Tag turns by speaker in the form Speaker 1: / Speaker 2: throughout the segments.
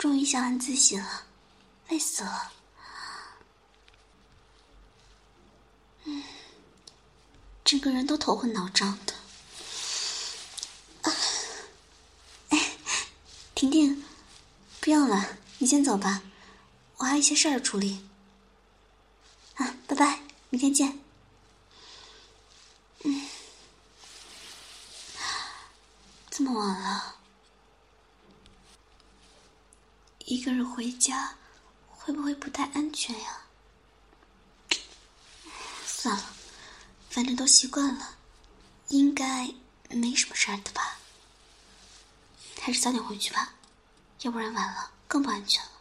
Speaker 1: 终于下晚自习了，累死了。整个人都头昏脑胀的。婷婷，不要了，你先走吧，我还有一些事儿处理。拜拜，明天见。这么晚了，一个人回家会不会不太安全呀？算了，反正都习惯了，应该没什么事儿的吧。还是早点回去吧，要不然晚了更不安全了。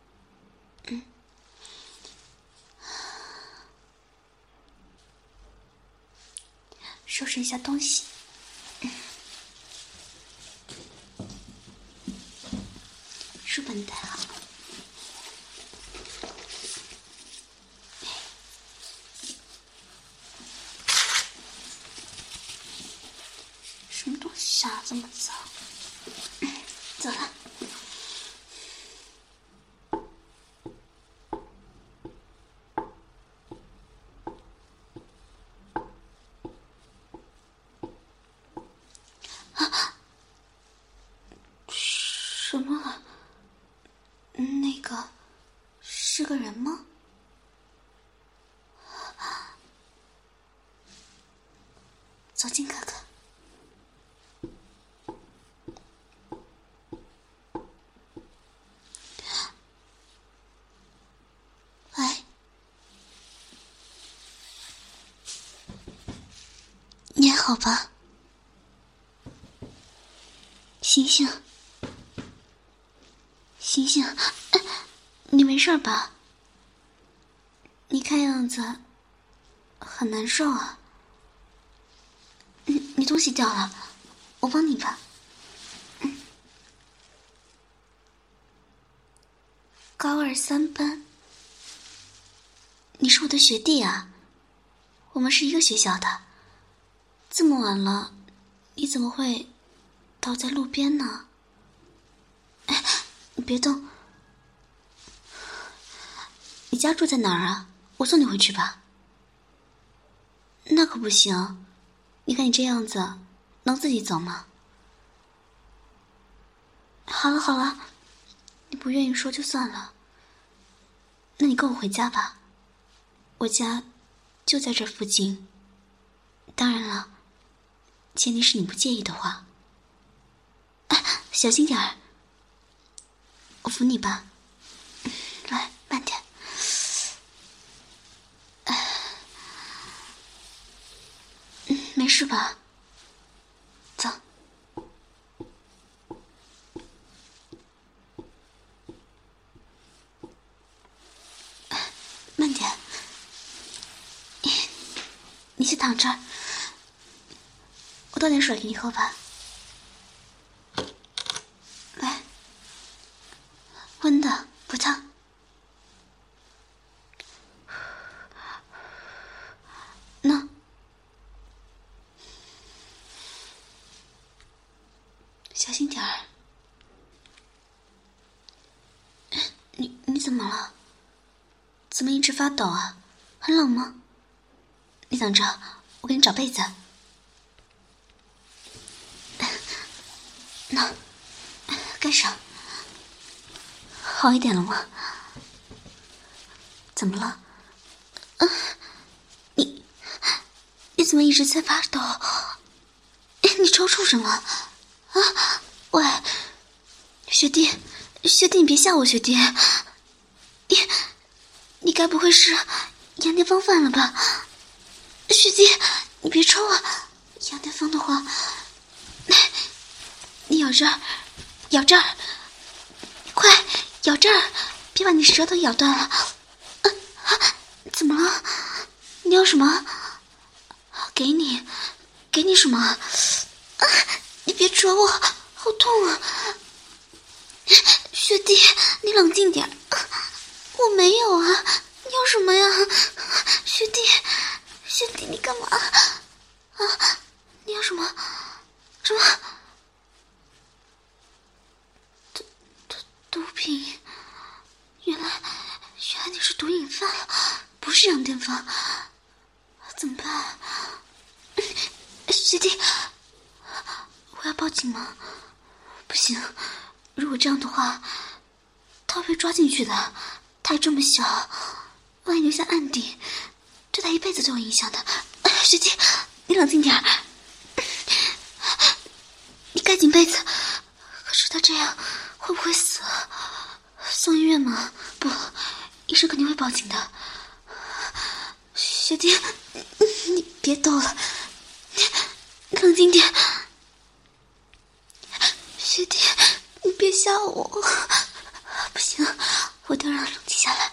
Speaker 1: 收拾一下东西。书本带好。什么东西啊，这么脏？走了。什么啊？那个是个人吗？走近看看。喂，你还好吧？醒醒，醒醒！你没事吧？你看样子很难受啊。你东西掉了，我帮你吧。高二3班，你是我的学弟啊，我们是一个学校的。这么晚了，你怎么会倒在路边呢？你别动。你家住在哪儿啊？我送你回去吧。那可不行，你看你这样子，能自己走吗？好了好了，你不愿意说就算了。那你跟我回家吧，我家就在这附近。当然了，前提是你不介意的话。小心点儿，我扶你吧。来，慢点。没事吧？走。慢点。你先躺这儿，我倒点水给你喝吧。来，温的，不烫。那小心点儿。你怎么了？怎么一直发抖啊？很冷吗？你等着，我给你找被子。那盖上。好一点了吗？怎么了？你怎么一直在发抖？你抽搐什么？啊！喂，学弟，你别吓我，学弟。你该不会是羊癫疯犯了吧？学弟，你别抽啊！羊癫疯的话，你咬这儿，咬这儿，快咬这儿，别把你舌头咬断了。怎么了？你要什么？给你什么？你别戳我，好痛啊！学弟，你冷静点。我没有啊，你要什么呀？学弟，你干嘛？你要什么？什么？毒品？ 这样电访，怎么办？学弟，我要报警吗？不行，如果这样的话，他会被抓进去的。他还这么小，万一留下案底，对他一辈子都有影响的。学弟，你冷静点儿，你盖紧被子。可是他这样会不会死？送医院吗？不，医生肯定会报警的。学弟，你别逗了，你冷静点。学弟，你别吓我。不行，我一定要让他冷静下来。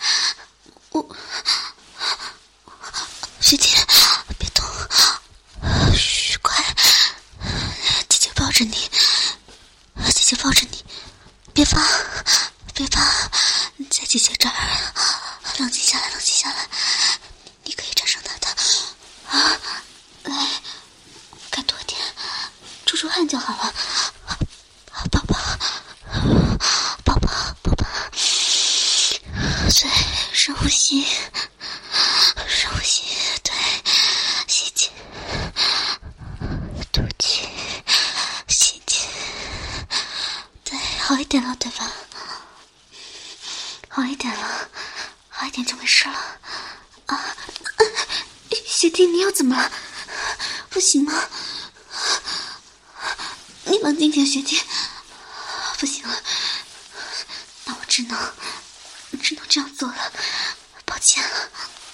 Speaker 1: 学弟，别动，嘘，快，姐姐抱着你，姐姐抱着你，别怕，别怕，在姐姐这儿，冷静下来，冷静下来，你可以战胜他的。来，该多点，出汗就好了。宝宝，宝宝，宝宝，对，深呼吸，深呼吸，对，吸气，吐气，吸气，对，好一点了，对吧？好一点了，好一点就没事了。学弟，你又怎么了？不行吗？你冷静点，学弟。不行了，那我只能这样做了，抱歉了。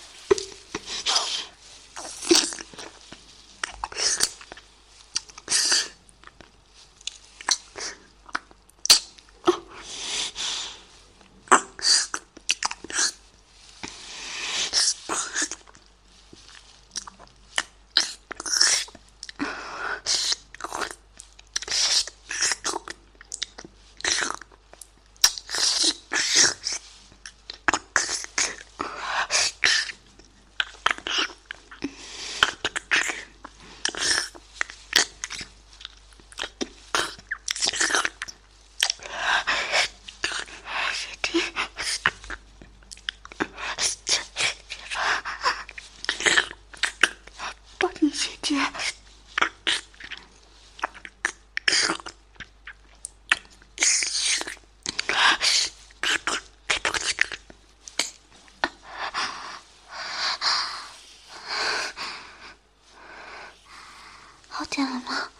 Speaker 1: 好点了吗？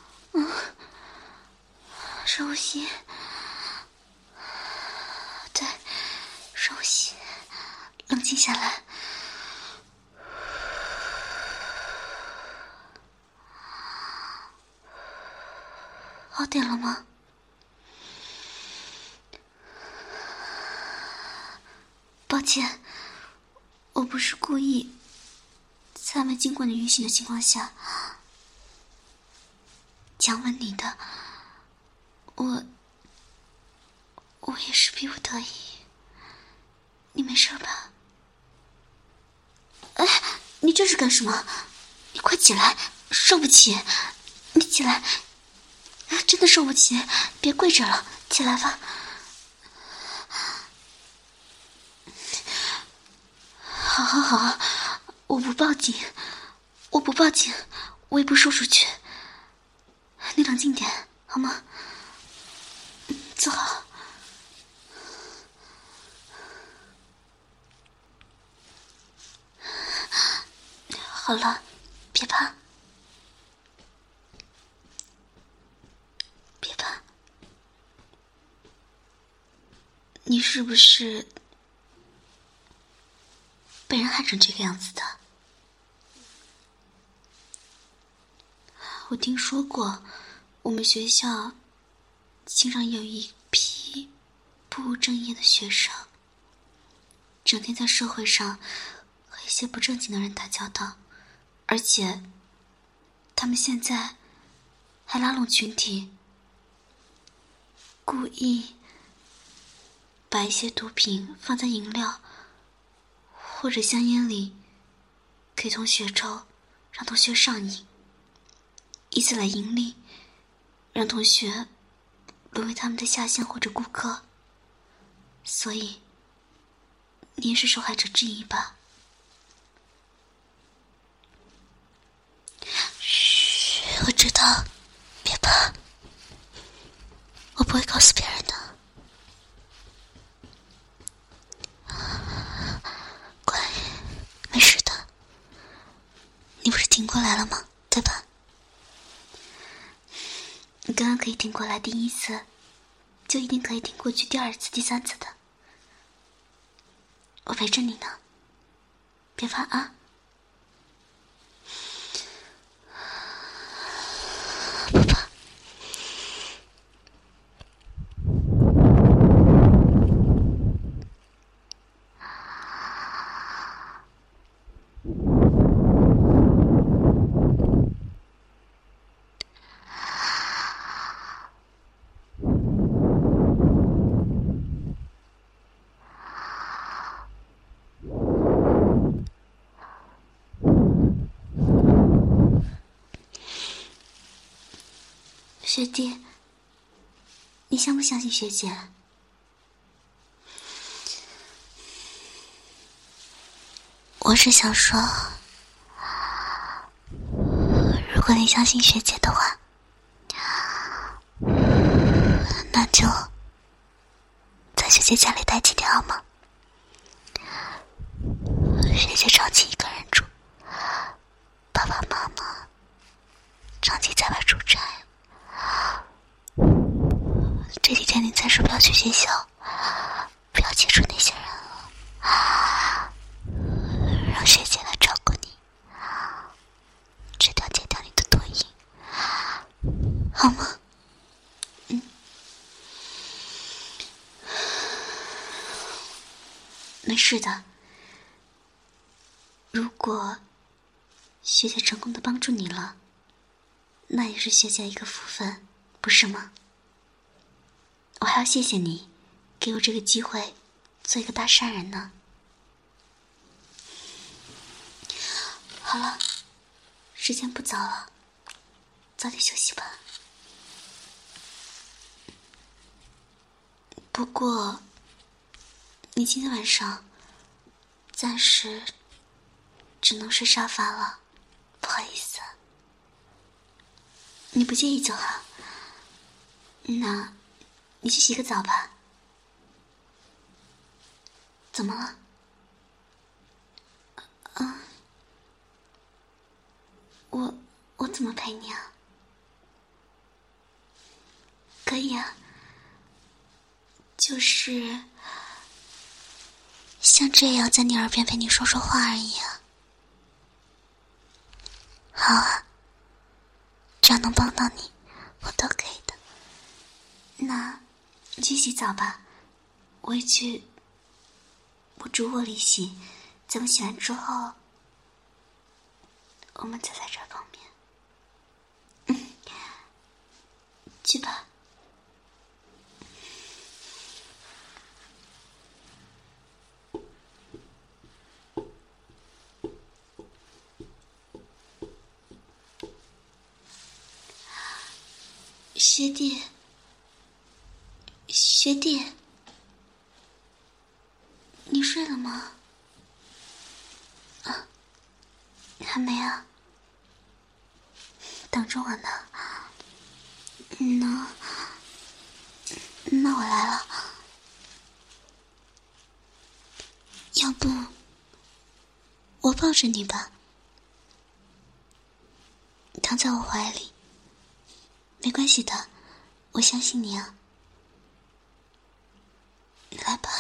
Speaker 1: 深呼吸。对，深呼吸，冷静下来。好点了吗？抱歉，我不是故意在没经过你允许的情况下强吻你的，我也是逼不得已。你没事吧？哎，你这是干什么？你快起来，受不起！你起来，真的受不起，别跪着了，起来吧。好好好，我不报警，我不报警，我也不说出去。你冷静点好吗？坐好。好了，别怕，别怕。你是不是被人害成这个样子的？我听说过，我们学校经常有一批不务正业的学生，整天在社会上和一些不正经的人打交道，而且他们现在还拉拢群体，故意把一些毒品放在饮料或者香烟里，给同学抽，让同学上瘾，以此来盈利，让同学沦为他们的下线或者顾客。所以你也是受害者之一吧？ 道，别怕，我不会告诉别人的。乖，没事的。你不是挺过来了吗？对吧？你刚刚可以挺过来第一次，就一定可以挺过去第二次、第三次的。我陪着你呢，别怕啊。不怕。学弟，你相不相信学姐？我是想说，如果你相信学姐的话，那就在学姐家里待几天好吗？学姐长期一个人住，爸爸妈妈长期在外出差，这几天你暂时不要去学校，不要接触那些人了，让学姐来照顾你，这条戒掉你的毒瘾，好吗？没事的。如果学姐成功的帮助你了，那也是学姐一个福分，不是吗？我还要谢谢你，给我这个机会，做一个大善人呢。好了，时间不早了，早点休息吧。不过，你今天晚上暂时只能睡沙发了，不好意思。你不介意就好。那你去洗个澡吧。怎么了？我怎么陪你啊？可以啊，就是像这样在你耳边陪你说说话而已啊。好啊，只要能帮到你，我都可以的。那你去洗澡吧，我也去我主卧里洗，咱们洗完之后，我们再在这儿碰面。去吧。学弟，学弟，你睡了吗？啊，还没啊？等着我呢。那我来了。要不我抱着你吧，躺在我怀里，没关系的，我相信你啊。来吧。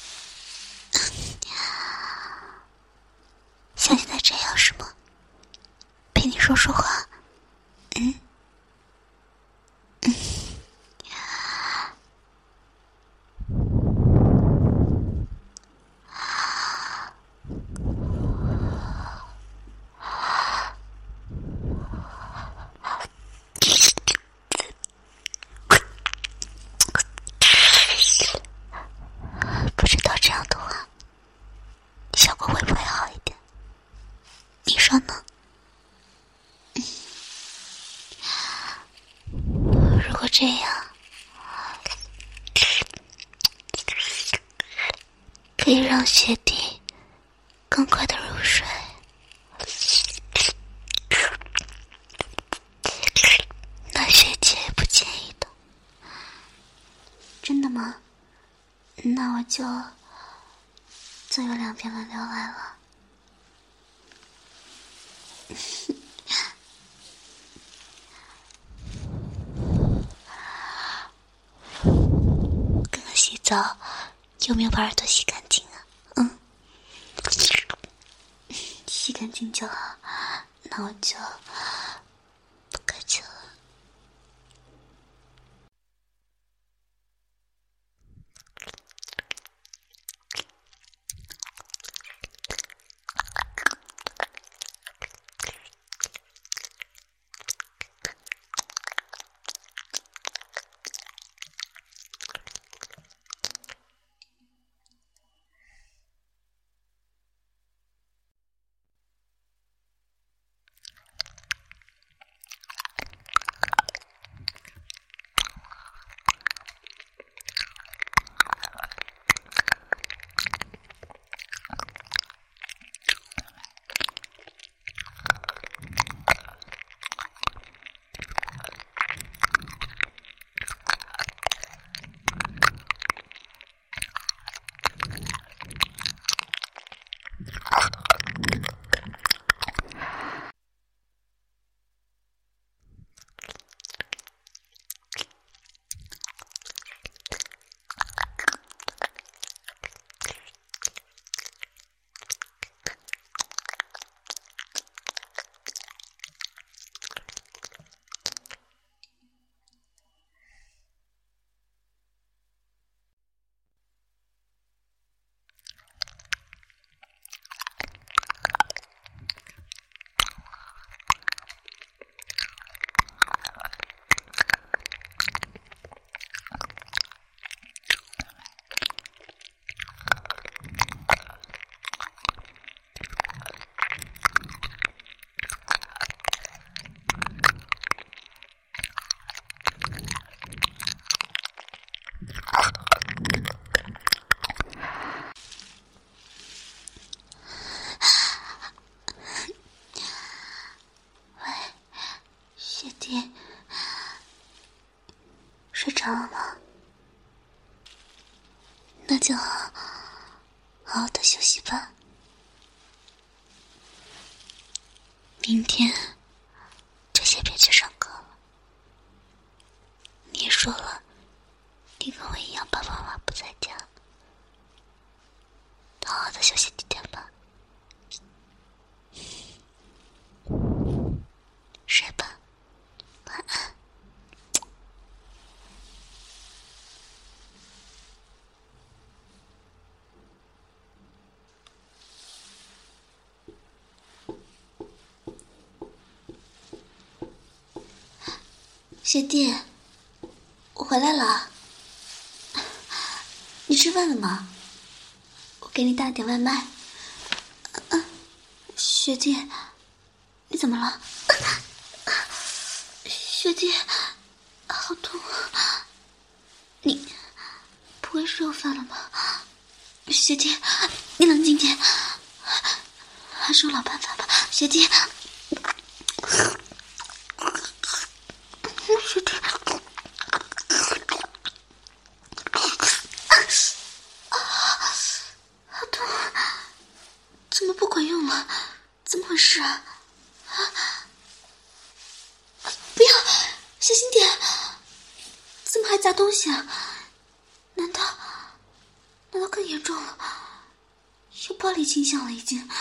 Speaker 1: 像现在这样是吗？陪你说说话。不知道这样的话效果会不会好一点，你说呢？如果这样可以让学弟更快的入睡， 那我就左右两边轮流来了。刚刚洗澡有没有把耳朵洗干净啊？洗干净就好，那我就不客气了。睡着了吗？那就好好的休息吧。明天这些别去上课了。你也说了，你跟我一样，爸爸妈妈不在家，好好的休息几天吧。睡吧，晚安。学弟，我回来了。你吃饭了吗？我给你打点外卖。学弟，你怎么了？学弟，好痛啊！你不会是又犯了吗？学弟，你冷静点，还是有老办法吧。学弟，学弟，好痛，怎么不管用了？怎么回事啊？不要，小心点！怎么还砸东西啊？难道更严重了？有暴力倾向了已经。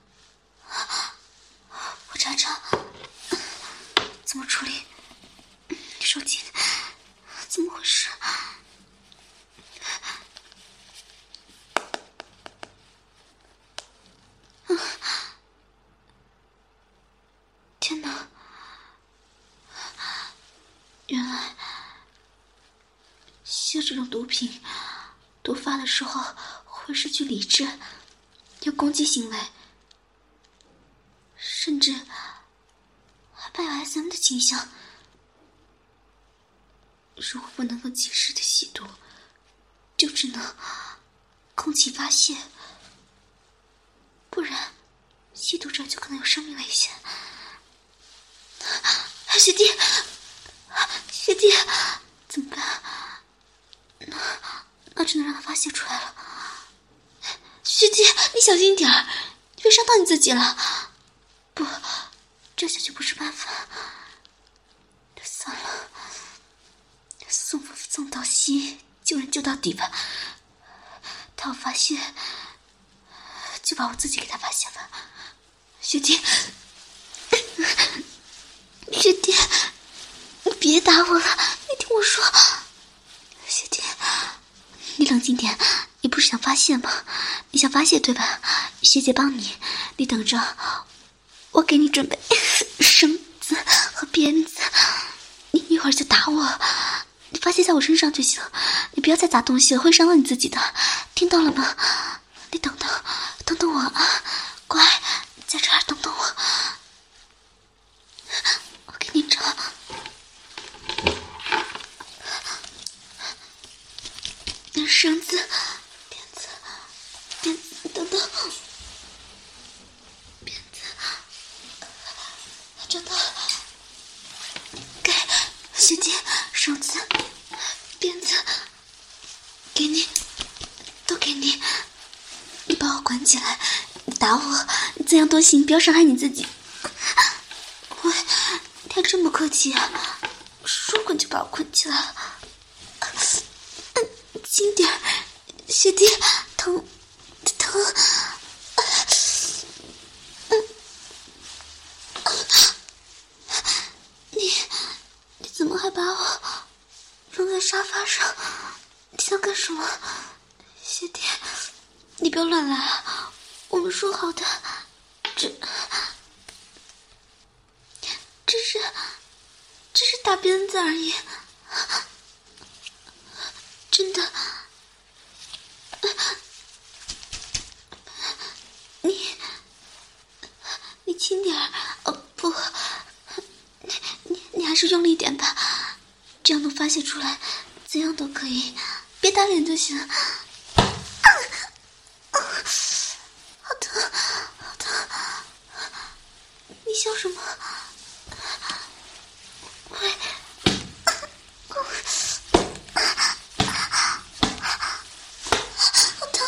Speaker 1: 我查查怎么处理。手紧，怎么回事？天哪！原来吸这种毒品，毒发的时候会失去理智，有攻击行为，甚至还伴有 SM 的倾向。如果不能够及时的吸毒，就只能空气发泄，不然吸毒者就可能有生命危险。学弟，学弟，怎么办？那真的让他发泄出来了。学弟，你小心点儿，你别伤到你自己了。不，这下去不是办法。算了，送佛送到西，救人救到底吧。他要发泄，就把我自己给他发泄了。学弟，学弟，你别打我了，你听我说。学弟，你冷静点，你不是想发泄吗？你想发泄对吧？学姐帮你，你等着，我给你准备绳子和鞭子，你一会儿就打我，你发泄在我身上就行，你不要再砸东西了，会伤到你自己的，听到了吗？你等等我啊，乖，在这儿等等我，我给你找绳子、鞭子，等等，鞭子找到了，给学弟绳子、鞭子，给你，都给你。你把我关起来，你打我，你怎样都行，不要伤害你自己。喂，你还这么客气啊？说捆就把我捆起来了。轻点，学弟，疼。你怎么还把我扔在沙发上？你想干什么？学弟，你不要乱来啊！我们说好的，这是打鞭子而已，真的。你轻点儿，不，你还是用力一点吧，这样能发泄出来，怎样都可以，别打脸就行。好疼，好疼！你笑什么？喂，好疼！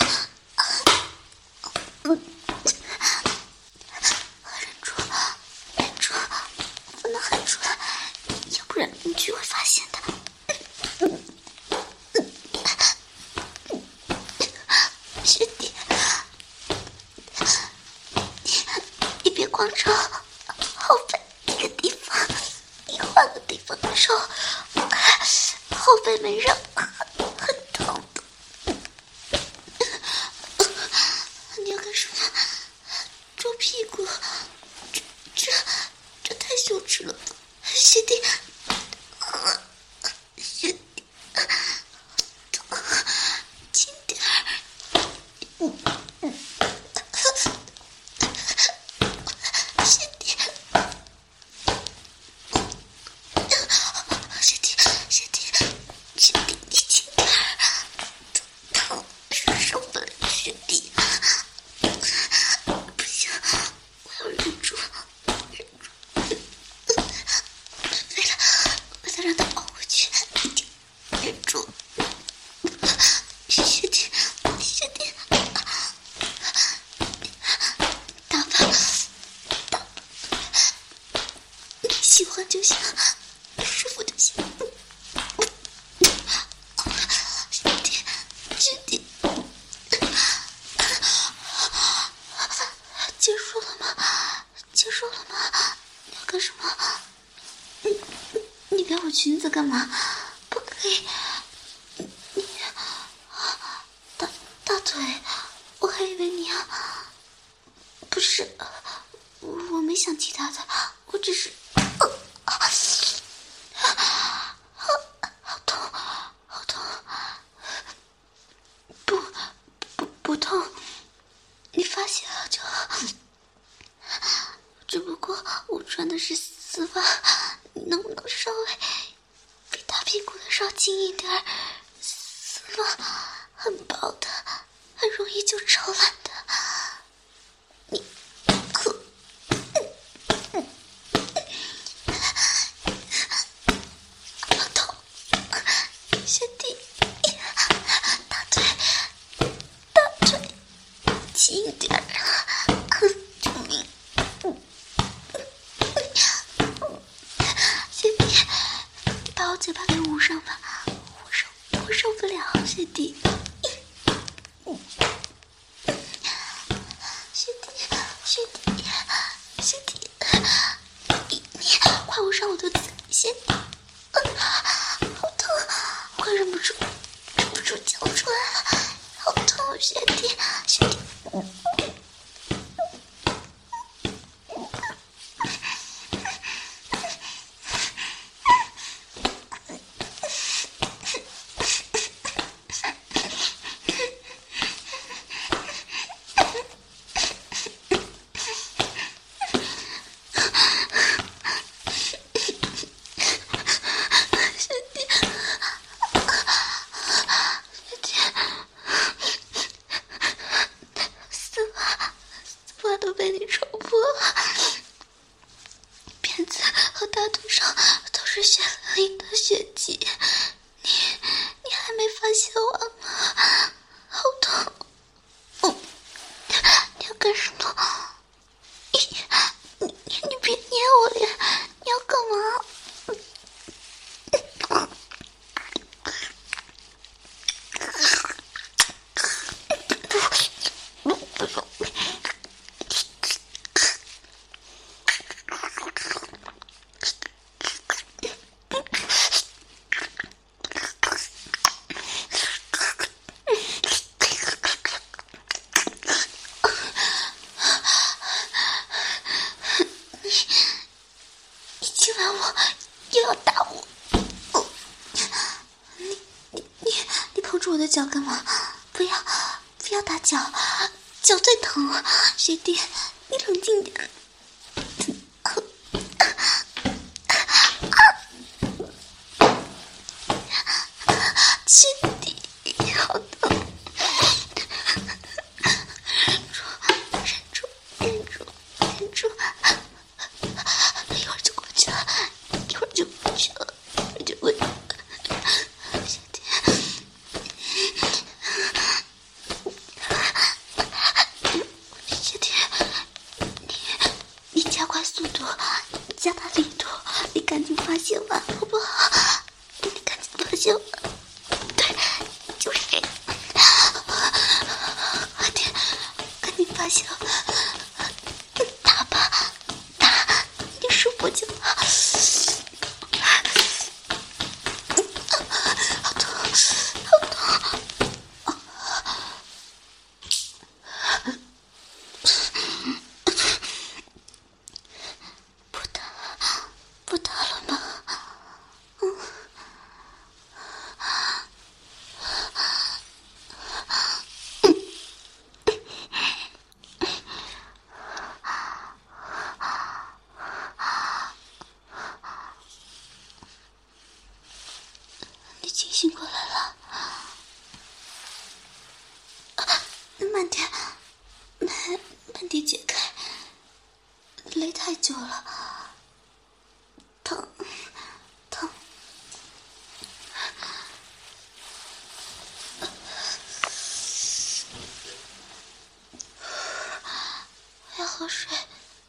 Speaker 1: 忍住，不能喊出来，要不然邻居会发现的。学弟，你别光抽，后背一个地方，你换个地方抽，后背没热，很疼的。你要干什么？抓屁股？这太羞耻了，学弟，学弟，轻点儿。学弟，你轻点儿，疼，受不了，学弟，不行，我要忍住。对了，我再让他熬回去，忍住。学弟，打吧，你喜欢就行，舒服就行。学弟，结束了吗？你要干什么？你撩我裙子干嘛？不可以！你大腿，我还以为你要……不是，我没想其他的，我只是……好痛！不痛，你发泄了就好。只不过我穿的是丝袜，你能不能稍微比大屁股的稍轻一点？丝袜很薄的，很容易就潮烂的。你，好痛，学弟，大腿。 嘴巴给捂上吧，我受不了，学弟。学弟，你快捂上我的嘴，学弟，好痛，快忍不住叫出来了，好痛，学弟。都被你戳破了，辫子和大腿上都是血淋淋的血迹，你还没发现完吗？好痛！你要干什么？你别捏我脸，你要干嘛？我的脚干嘛？不要打脚，脚最疼。学弟，你冷静点。学弟，好疼。忍住，一会儿就过去了。加大力度，你赶紧发泄完好不好？你赶紧发泄完，对，就是这个，快点，赶紧发泄完，打吧，打，你舒服就好。好痛，好痛。不打了吗？你清醒过来了？慢点，慢点解开，勒太久了。疼！我要喝水。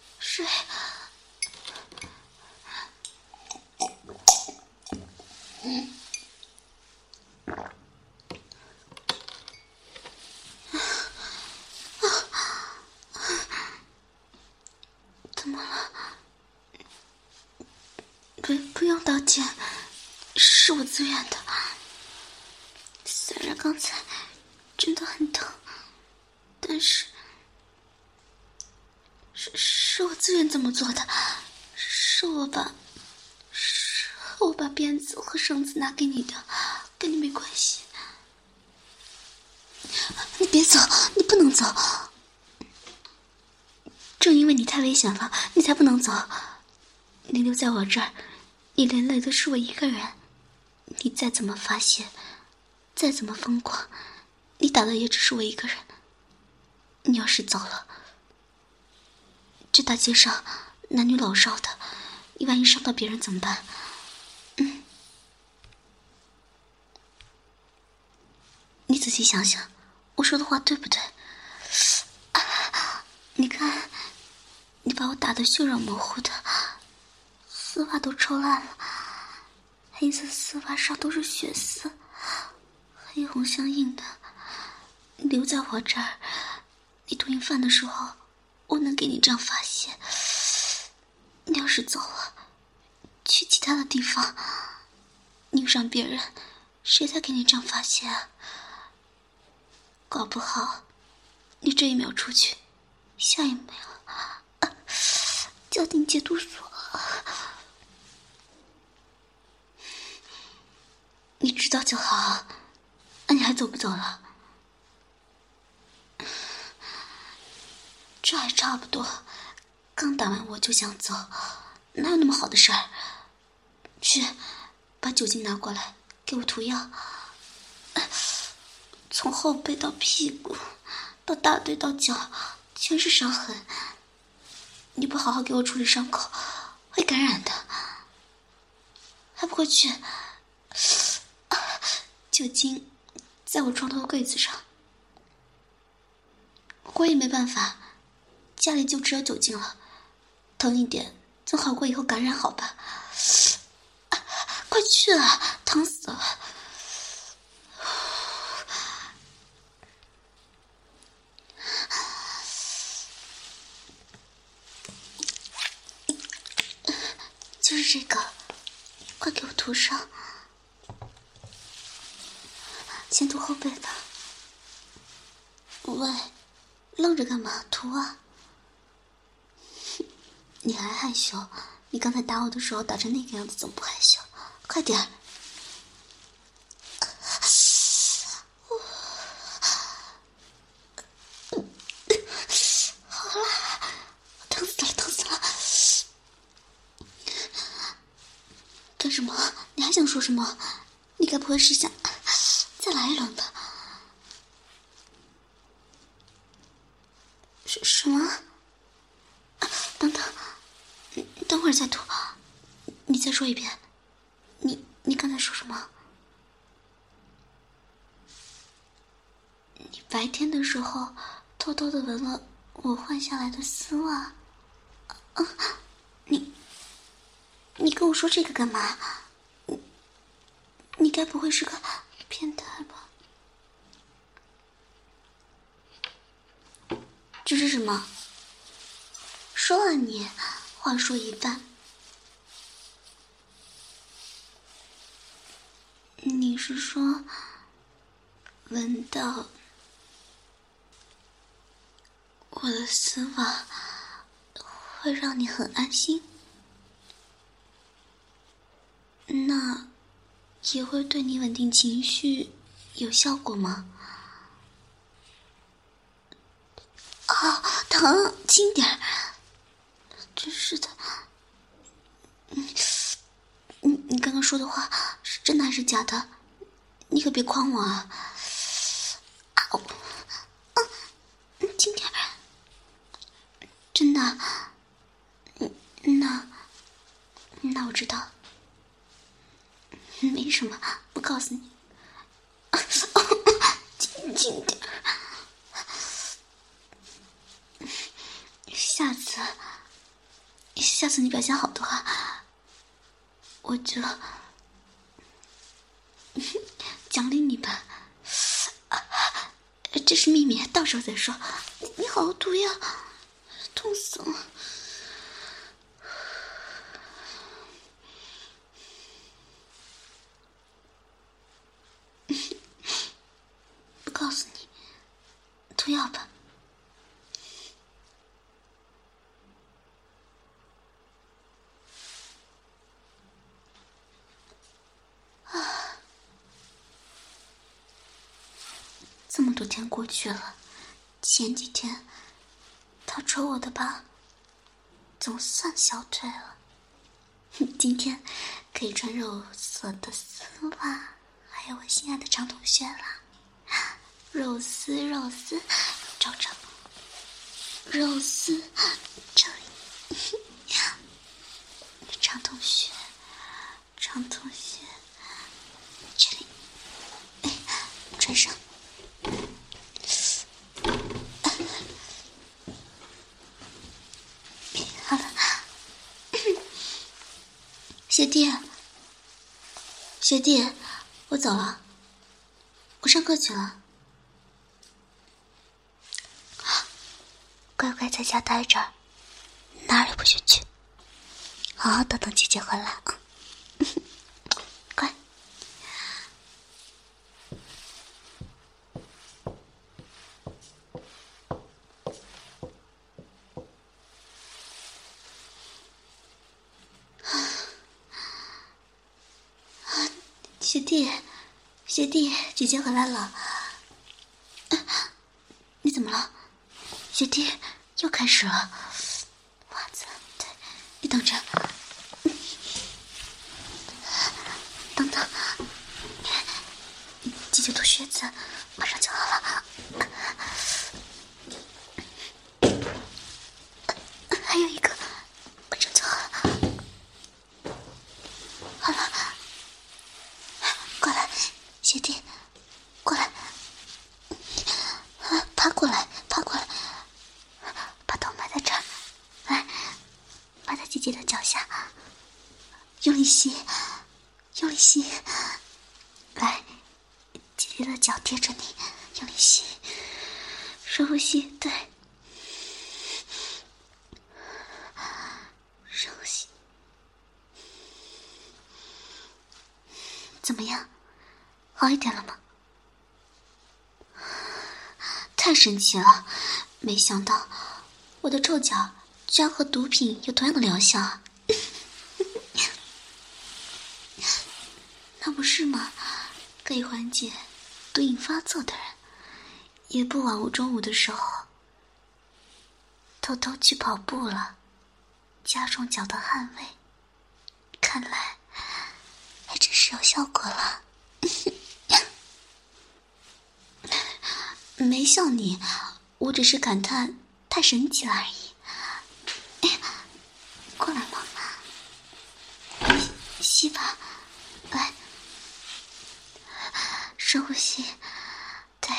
Speaker 1: 怎么了？不用道歉，是我自愿的。虽然刚才真的很疼，但是我自愿这么做的，是我把鞭子和绳子拿给你的，跟你没关系。你别走，你不能走。正因为你太危险了，你才不能走。你留在我这儿，你连累的是我一个人。你再怎么发泄，再怎么疯狂，你打的也只是我一个人。你要是走了，这大街上男女老少的，你万一伤到别人怎么办？你仔细想想，我说的话对不对？你看，你把我打得血肉模糊的，丝袜都抽烂了， 黑色丝袜上都是血丝，黑红相映的。你留在我这儿，你毒瘾犯的时候，我能给你这样发泄。你要是走了，去其他的地方，你遇上别人，谁再给你这样发泄啊？搞不好，你这一秒出去，下一秒就要进戒毒所了。你知道就好，那你还走不走了？这还差不多，刚打完我就想走，哪有那么好的事儿？去，把酒精拿过来，给我涂药。从后背到屁股，到大腿到脚，全是伤痕。你不好好给我处理伤口，会感染的。还不快去！酒精在我床头柜子上，我也没办法，家里就只有酒精了，疼一点总好过以后感染好吧？快去啊，疼死了！就是这个，快给我涂上，先涂后背吧。喂，愣着干嘛？涂啊！你还害羞？你刚才打我的时候打成那个样子，怎么不害羞？快点儿！好啦，疼死了，疼死了！干什么？你还想说什么？你该不会是想再来一轮吧？什么？等等，等会儿再涂。你再说一遍。你刚才说什么？你白天的时候偷偷的闻了我换下来的丝袜。你跟我说这个干嘛？你该不会是个变态吧？这是什么？说啊你，话说一半。你是说闻到我的丝袜会让你很安心？那也会对你稳定情绪有效果吗？啊，疼，轻点儿。真是的。你刚刚说的话是真的还是假的？你可别诓我啊！轻点儿。真的？那我知道。没什么，不告诉你。轻点儿。下次你表现好的话，我就奖励你吧。这是秘密，到时候再说。你好好涂药，痛死了。不告诉你，涂药吧。这么多天过去了，前几天他抽我的疤总算消退了。今天可以穿肉色的丝袜，还有我心爱的长筒靴啦。肉丝，找找，肉丝，这里，长筒靴，这里，穿上。好了，学弟， 学弟，我走了，我上课去了。乖乖在家待着，哪儿也不许去，好好等等姐姐回来啊。乖。学弟，学弟，姐姐回来了。你怎么了？学弟，又开始了。袜子，对，你等着。等等，姐姐脱靴子，马上就好了。还有一个，马上就好了。好了。过来，学弟，过来，爬过来，爬过来，把头埋在这儿，来，埋在姐姐的脚下，用力吸，用力吸，来，姐姐的脚贴着你，用力吸，深呼吸，对，深呼吸，怎么样？好一点了吗？太神奇了，没想到我的臭脚居然和毒品有同样的疗效啊。那不是吗？可以缓解毒瘾发作的人，也不枉我中午的时候偷偷去跑步了，加重脚的汗味，看来还真是有效果了。没笑你，我只是感叹太神奇了而已。过来嘛，吸吧，来，深呼吸，对，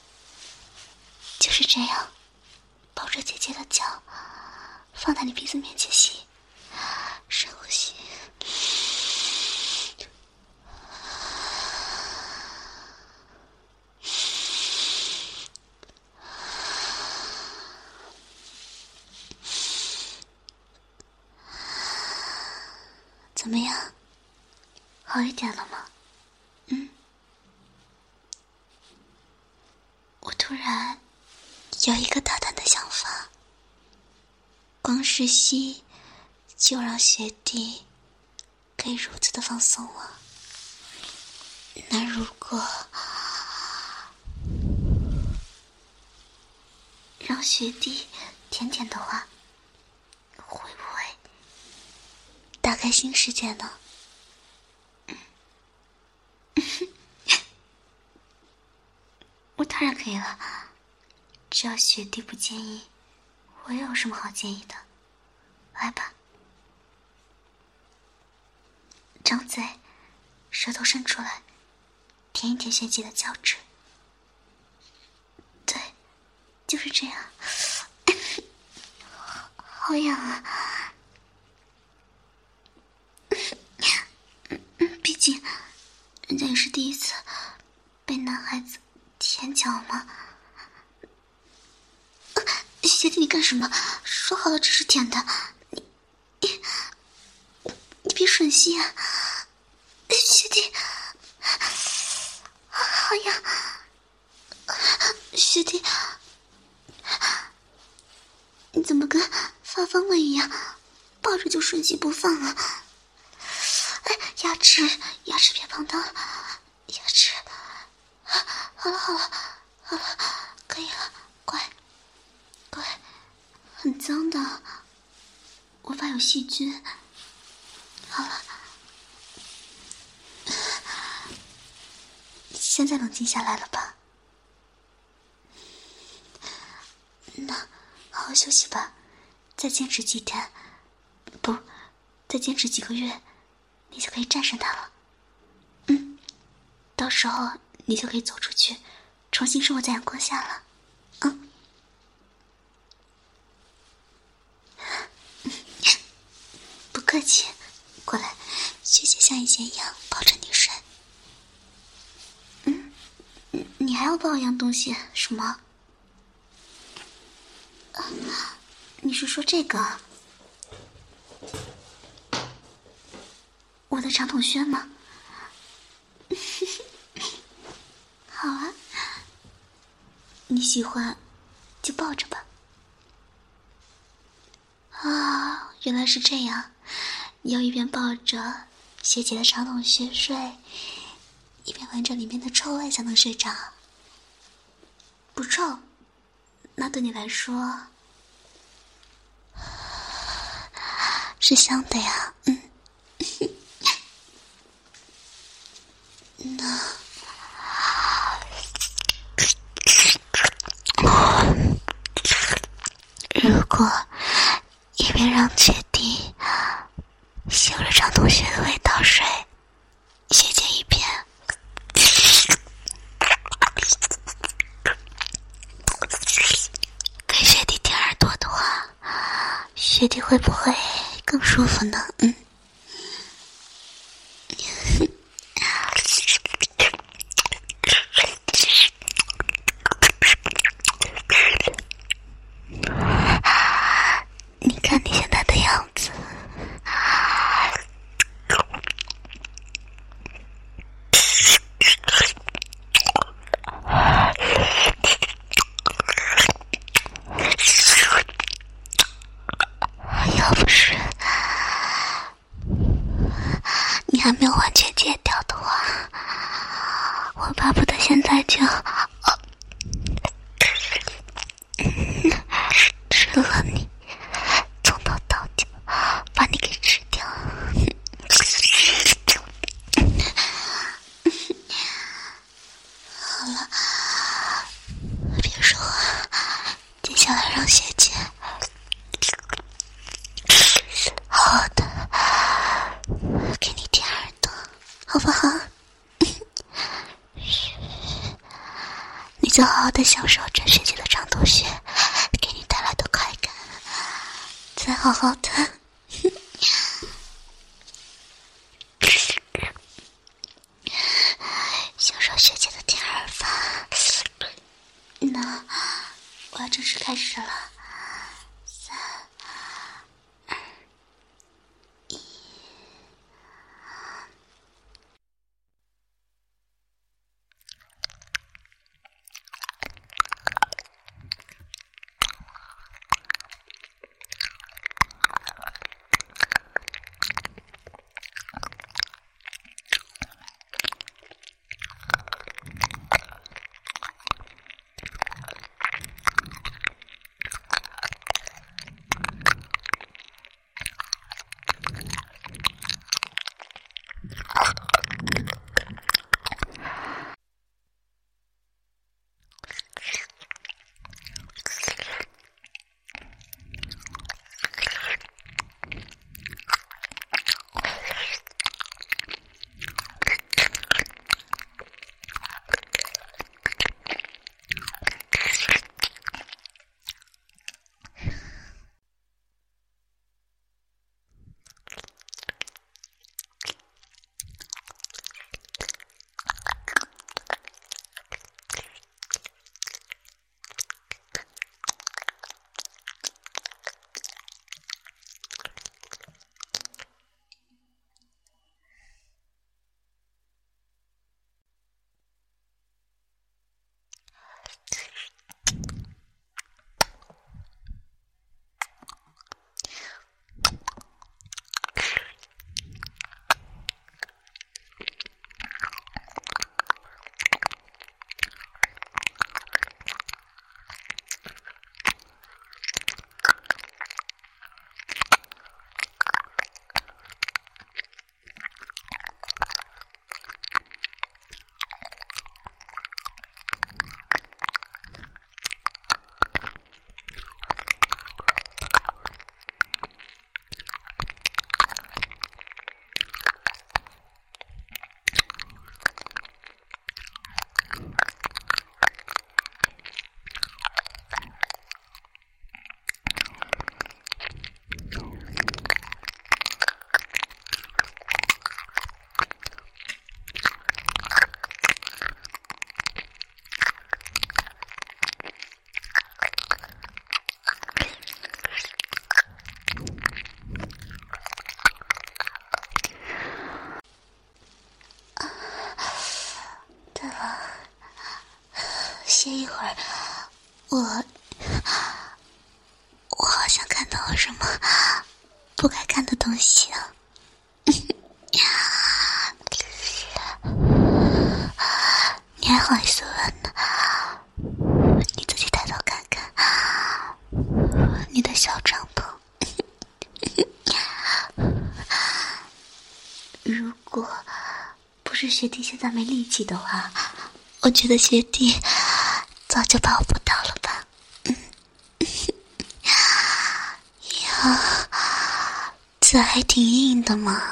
Speaker 1: 就是这样，抱着姐姐的脚，放在你鼻子面前吸，深呼吸。怎么样？好一点了吗？我突然有一个大胆的想法，光是吸就让学弟可以如此的放松了。那如果让学弟舔舔的话，会不会打开新世界呢？我当然可以了，只要学弟不介意，我又有什么好介意的？来吧，张嘴，舌头伸出来，舔一舔学姐的脚趾。对，就是这样。好痒啊！毕竟人家也是第一次被男孩子舔脚嘛。学弟，你干什么？说好了只是舔的，你别吮吸啊！学弟，好痒！学弟，你怎么跟发疯了一样，抱着就吮吸不放啊？哎，牙齿别碰到了，牙齿。好了，可以了，乖，很脏的，我怕有细菌。好了，现在冷静下来了吧？那好好休息吧，再坚持几天，不，再坚持几个月，你就可以战胜它了。到时候你就可以走出去，重新生活在阳光下了。不客气，过来， 学姐像以前一样抱着你睡。你还要抱一样东西？什么？你是说这个？我的长筒靴吗？好啊，你喜欢就抱着吧。啊，原来是这样，你要一边抱着学姐的长筒靴睡，一边闻着里面的臭味才能睡着。不臭，那对你来说是香的呀。如果一边让姐弟嗅着长筒靴的味道睡，学姐一边给学弟舔耳朵的话，学弟会不会更舒服呢？你看你现在的样子，要不是你还没有完全戒掉的话，我巴不得现在就吃了你，从头到脚把你给吃掉。好了，别说话，接下来让学姐好好的给你舔耳朵，好不好？你就好好的享受着学姐的长筒靴给你带来的快感，再好好的享受学姐的舔耳法。那我要正式开始了。3、2、1。 歇一会儿，我好像看到了什么不该看的东西啊。你还好意思问呢？你自己抬头看看你的小帐篷。如果不是学弟现在没力气的话，我觉得学弟早就把我扑倒了吧。呀，这还挺硬的嘛，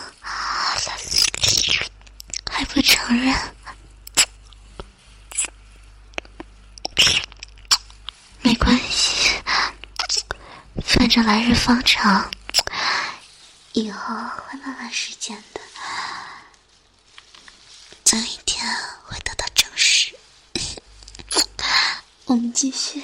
Speaker 1: 还不承认？没关系，反正来日方长，以后会慢慢实践的，总有一天会得到证实。我们继续。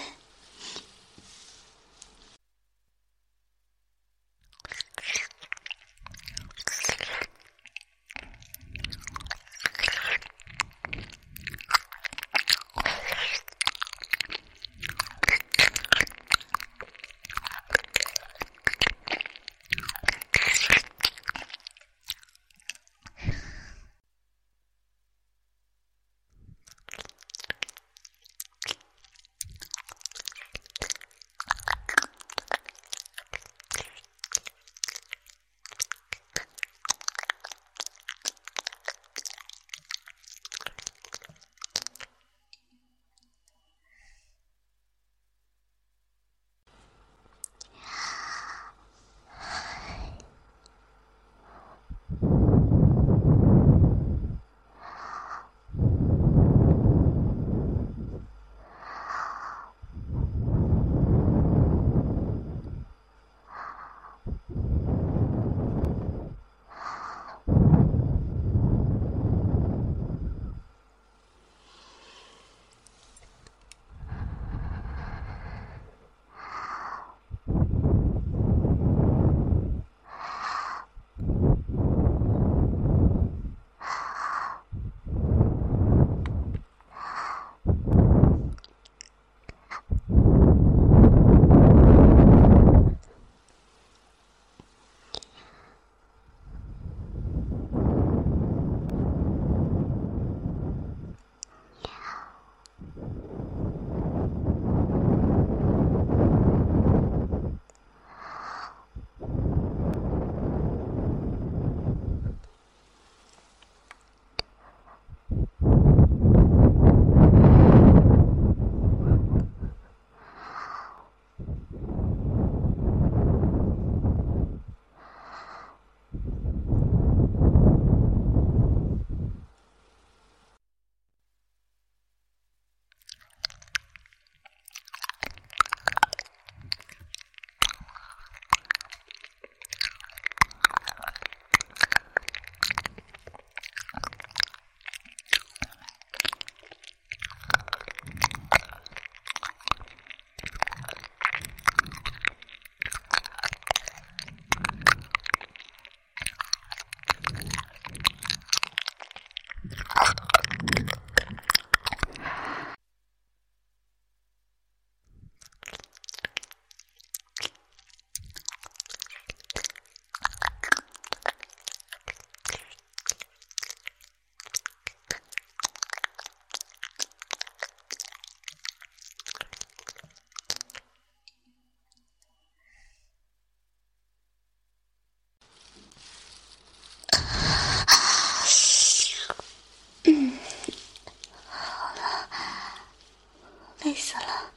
Speaker 1: 累死了。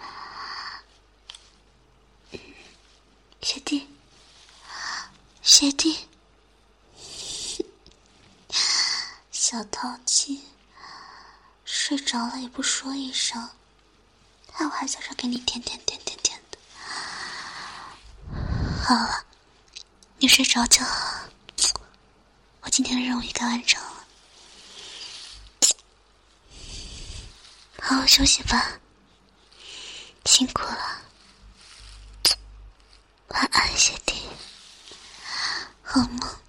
Speaker 1: 学弟，学弟，小淘气，睡着了也不说一声，害我还在这给你舔的。好了，你睡着就好，我今天的任务也该完成了，好好休息吧，辛苦了，晚安，学弟，好梦。